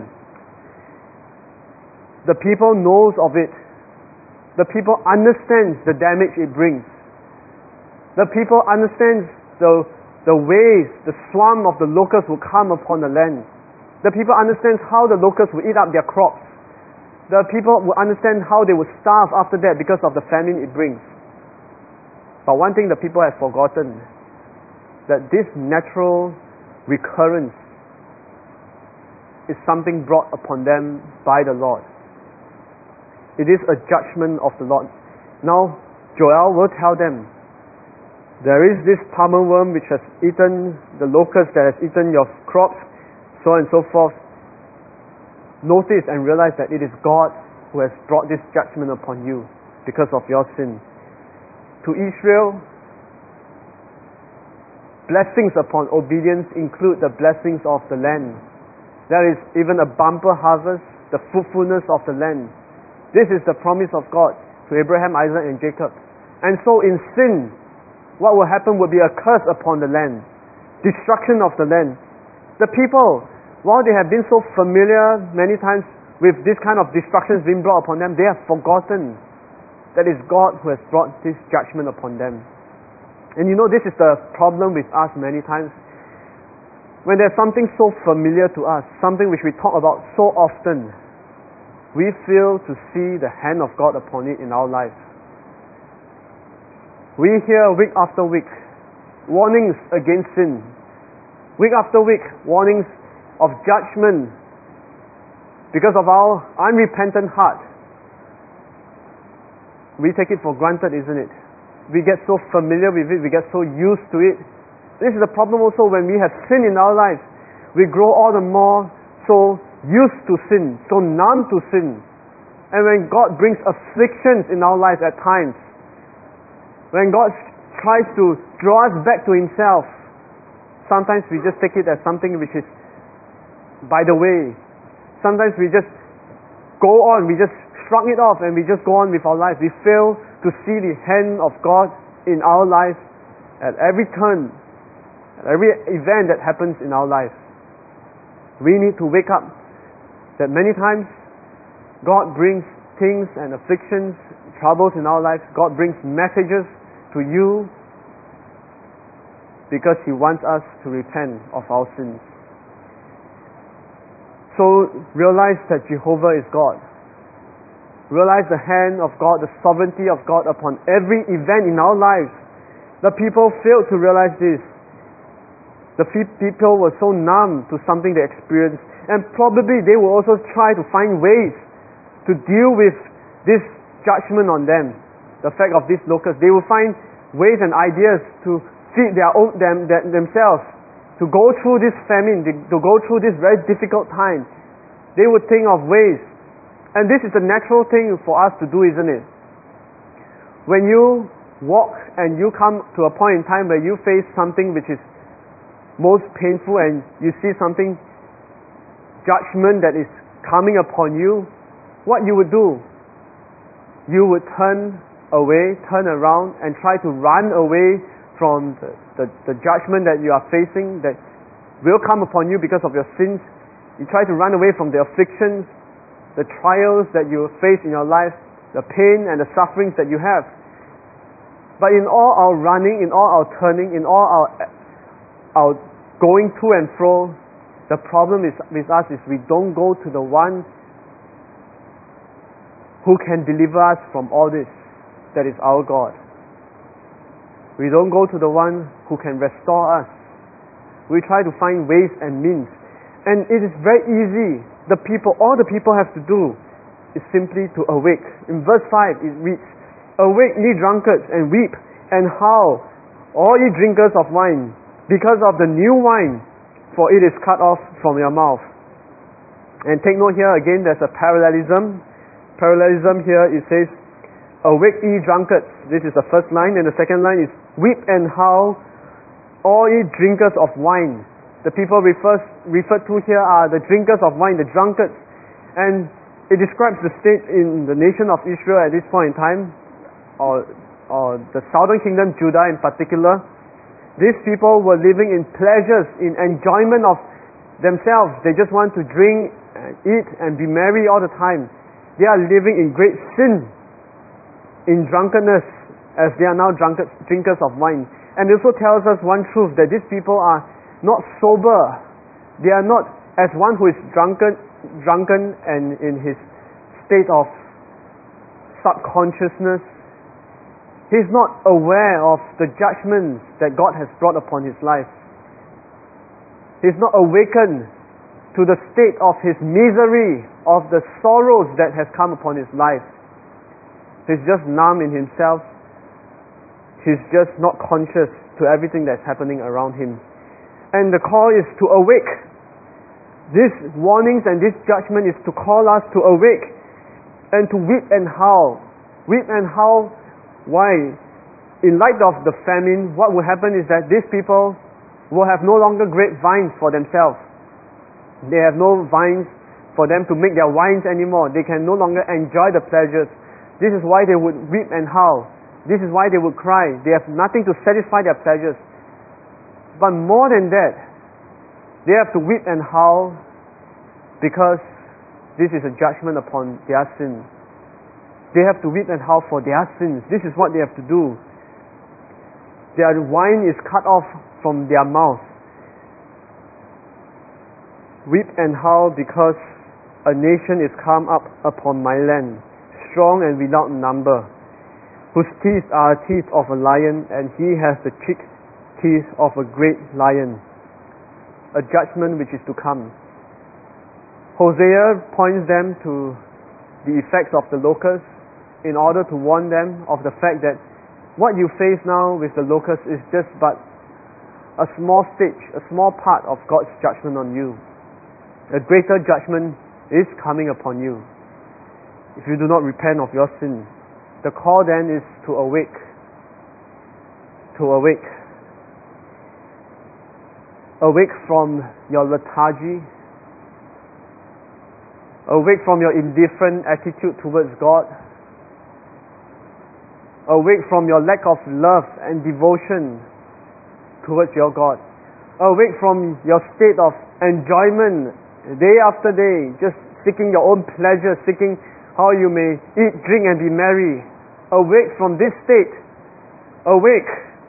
The people knows of it. The people understands the damage it brings. The people understands the the ways the swarm of the locusts will come upon the land. The people understands how the locusts will eat up their crops. The people will understand how they will starve after that because of the famine it brings. But one thing the people have forgotten, that this natural recurrence is something brought upon them by the Lord. It is a judgment of the Lord. Now, Joel will tell them, there is this palmer worm which has eaten the locust that has eaten your crops, so on and so forth. Notice and realize that it is God who has brought this judgment upon you because of your sin. To Israel, blessings upon obedience include the blessings of the land. There is even a bumper harvest, the fruitfulness of the land. This is the promise of God to Abraham, Isaac, and Jacob. And so in sin, what will happen will be a curse upon the land, destruction of the land. The people, while they have been so familiar many times with this kind of destructions being brought upon them, they have forgotten that it's God who has brought this judgment upon them. And you know, this is the problem with us many times. when there's something so familiar to us, something which we talk about so often, we fail to see the hand of God upon it in our lives. We hear week after week warnings against sin. Week after week warnings of judgment because of our unrepentant heart. We take it for granted, isn't it? We get so familiar with it, we get so used to it. This is the problem also when we have sin in our lives. We grow all the more so used to sin, so numb to sin. And when God brings afflictions in our lives at times, when God tries to draw us back to Himself, sometimes we just take it as something which is by the way. Sometimes we just go on, we just shrug it off and we just go on with our life. We fail to see the hand of God in our lives at every turn, at every event that happens in our life. We need to wake up that many times God brings things and afflictions, troubles in our lives. God brings messages to you because He wants us to repent of our sins. So realize that Jehovah is God. Realize the hand of God, the sovereignty of God upon every event in our lives. The people failed to realize this. The people were so numb to something they experienced, and probably they will also try to find ways to deal with this judgment on them. The fact of these locusts, they will find ways and ideas to feed their own, them, them, themselves, to go through this famine, to go through this very difficult time. They would think of ways, and this is a natural thing for us to do, isn't it? When you walk and you come to a point in time where you face something which is most painful and you see something, judgment that is coming upon you, what you would do? You would turn away, turn around and try to run away from the, the, the judgment that you are facing that will come upon you because of your sins. You try to run away from the afflictions, the trials that you face in your life, the pain and the sufferings that you have. But in all our running, in all our turning, in all our our going to and fro, the problem is with us is we don't go to the one who can deliver us from all this, that is our God. We don't go to the one who can restore us. We try to find ways and means. And it is very easy. The people, all the people have to do is simply to awake. In verse five it reads, "Awake, ye drunkards, and weep, and howl, all ye drinkers of wine, because of the new wine, for it is cut off from your mouth." And take note here again, there's a parallelism. Parallelism here, it says, "Awake, ye drunkards." This is the first line, and the second line is, "Weep and howl, all ye drinkers of wine." The people refers, referred to here are the drinkers of wine, the drunkards. And it describes the state in the nation of Israel at this point in time, or, or the southern kingdom, Judah in particular. These people were living in pleasures, in enjoyment of themselves. They just want to drink and eat and be merry all the time. They are living in great sin, in drunkenness, as they are now drunkards, drinkers of wine. And it also tells us one truth, that these people are not sober. They are not as one who is drunken, drunken and in his state of subconsciousness. He's not aware of the judgments that God has brought upon his life. He's not awakened to the state of his misery, of the sorrows that has come upon his life. He's just numb in himself. He's just not conscious to everything that's happening around him. And the call is to awake. These warnings and this judgment is to call us to awake and to weep and howl. Weep and howl. Why? In light of the famine, what will happen is that these people will have no longer grapevines for themselves. They have no vines for them to make their wines anymore. They can no longer enjoy the pleasures. This is why they would weep and howl. This is why they would cry. They have nothing to satisfy their pleasures. But more than that, they have to weep and howl because this is a judgment upon their sins. They have to weep and howl for their sins. This is what they have to do. Their wine is cut off from their mouth. Weep and howl because a nation is come up upon my land, strong and without number, whose teeth are teeth of a lion, and he has the cheek teeth of a great lion. A judgment which is to come. Hosea points them to the effects of the locusts in order to warn them of the fact that what you face now with the locusts is just but a small stage, a small part of God's judgment on you. A greater judgment is coming upon you if you do not repent of your sin. The call then is to awake, to awake. Awake from your lethargy, awake from your indifferent attitude towards God, awake from your lack of love and devotion towards your God, awake from your state of enjoyment day after day, just seeking your own pleasure, seeking how you may eat, drink and be merry. Awake from this state, awake.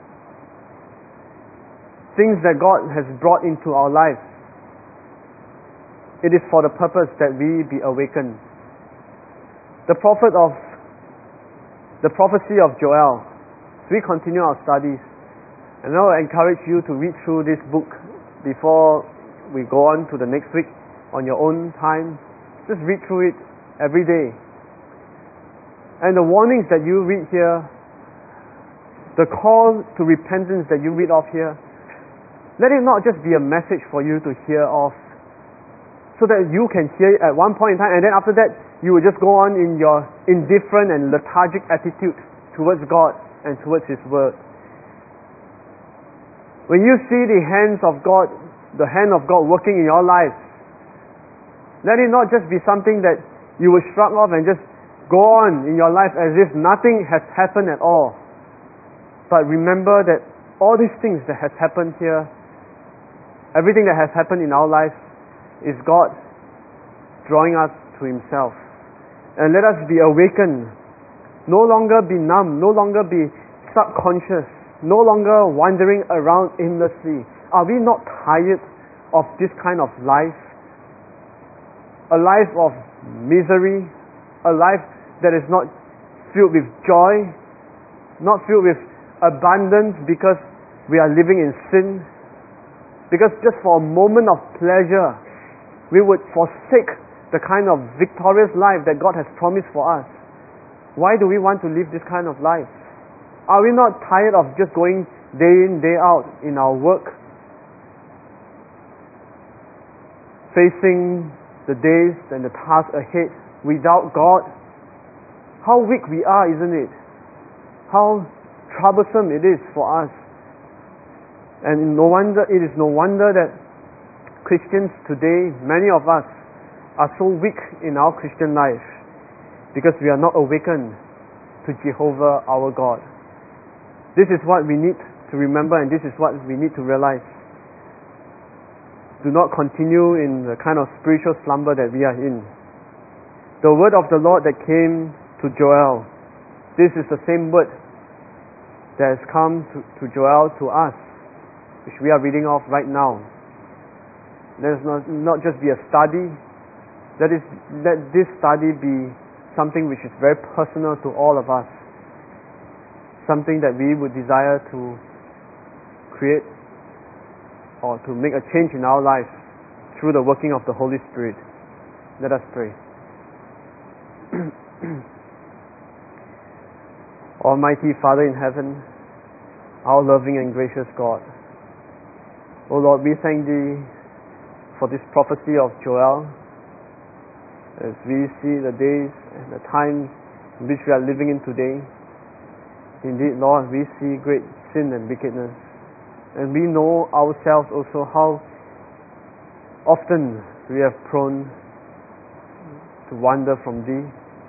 Things that God has brought into our lives, it is for the purpose that we be awakened. The prophet of the prophecy of Joel. As we continue our studies, and I will encourage you to read through this book before we go on to the next week on your own time. Just read through it every day. And the warnings that you read here, the call to repentance that you read of here, let it not just be a message for you to hear of, so that you can hear it at one point in time, and then after that you will just go on in your indifferent and lethargic attitude towards God and towards His Word. When you see the hands of God, the hand of God working in your life, let it not just be something that you will shrug off and just go on in your life as if nothing has happened at all. But remember that all these things that has happened here, everything that has happened in our lives, is God drawing us to Himself. And let us be awakened. No longer be numb, no longer be subconscious, no longer wandering around aimlessly. Are we not tired of this kind of life? A life of misery, a life that is not filled with joy, not filled with abundance because we are living in sin. Because just for a moment of pleasure, we would forsake the kind of victorious life that God has promised for us. Why do we want to live this kind of life? Are we not tired of just going day in, day out in our work, facing the days and the tasks ahead without God? How weak we are, isn't it? How troublesome it is for us. And no wonder, it is no wonder that Christians today, many of us, are so weak in our Christian life because we are not awakened to Jehovah our God. This is what we need to remember, and this is what we need to realize. Do not continue in the kind of spiritual slumber that we are in. The word of the Lord that came to Joel, this is the same word that has come to, to Joel to us, which we are reading off right now. Let us not, not just be a study. Let, is, let this study be something which is very personal to all of us. Something that we would desire to create or to make a change in our lives through the working of the Holy Spirit. Let us pray. Almighty Father in heaven, our loving and gracious God, O Lord, we thank Thee for this prophecy of Joel, as we see the days and the times in which we are living in today. Indeed, Lord, we see great sin and wickedness, and we know ourselves also how often we have prone to wander from Thee.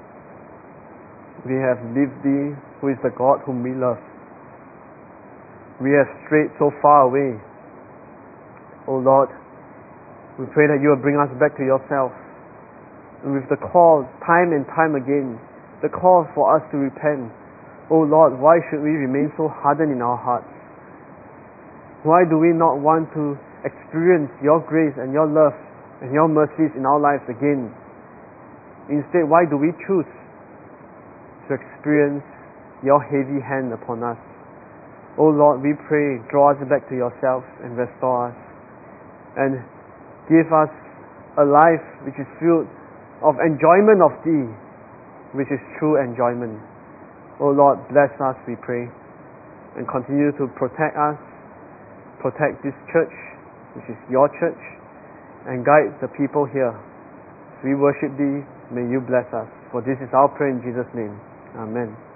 We have left Thee, who is the God whom we love. We have strayed so far away. O Lord, we pray that You will bring us back to Yourself. And with the call, time and time again, the call for us to repent. O Lord, why should we remain so hardened in our hearts? Why do we not want to experience Your grace and Your love and your mercies in our lives again. Instead, why do we choose to experience your heavy hand upon us? Oh Lord, we pray, draw us back to yourself and restore us, and give us a life which is filled of enjoyment of Thee, which is true enjoyment. Oh Lord, bless us, we pray, and continue to protect us, protect this church, which is your church, and guide the people here. As we worship Thee, may you bless us. For this is our prayer in Jesus' name. Amen.